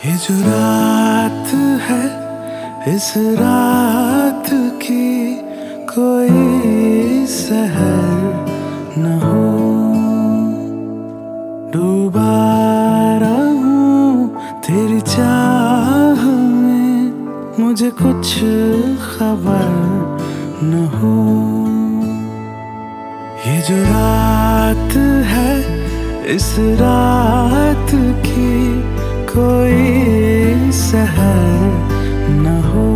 ये जो रात है, इस रात की कोई सहर न हो। डूबा रहूं तेरी चाह में, मुझे कुछ खबर न हो। ये जो रात है, इस रात की कोई सहर न हो।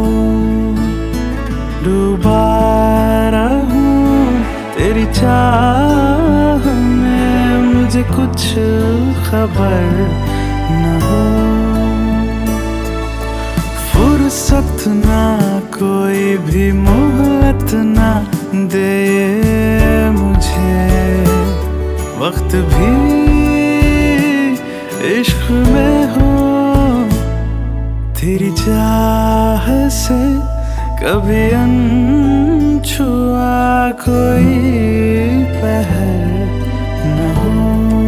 डूबा रहूं तेरी चाह में, मुझे कुछ खबर न हो। फुर्सत ना कोई भी मोहलत ना दे मुझे, वक्त भी इश्क में हो। तेरी चाह से कभी अनछुआ कोई पहर न हो।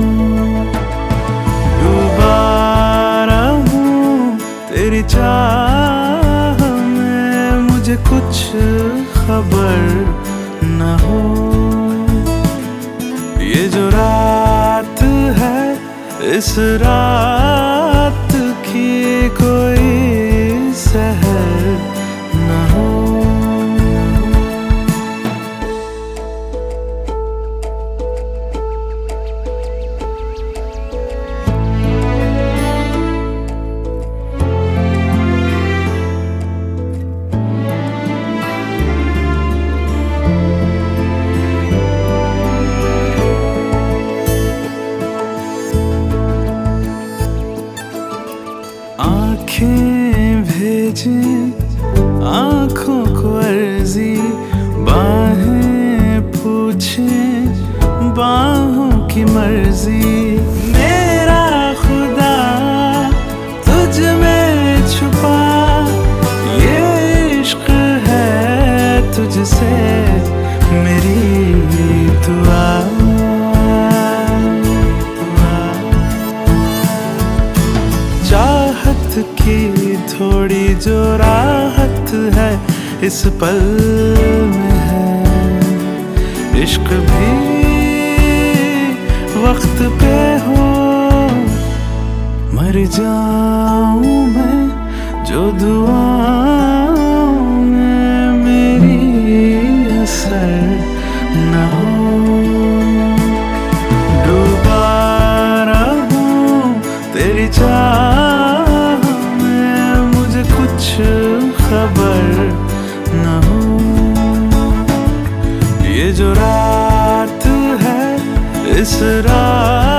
डूबा रहूं तेरी चाह में, मुझे कुछ खबर न हो। ये जो रात है, इस रात की कोई सहर न हो। आँखें भेजें आँखों को अर्जी, बाहें पूछें बाहों की मर्जी। मेरा खुदा तुझ में छुपा, ये इश्क है तुझसे मेरी दुआ। चाहत की थोड़ी जो राहत है, इस पल में है। इश्क भी वक्त पे हो, मर जाऊं मैं जो दुआओं में मेरी असर न हो। डूबा रहूं तेरी चाह में, मुझे कुछ खबर न हो। ये जो रात है, इस रात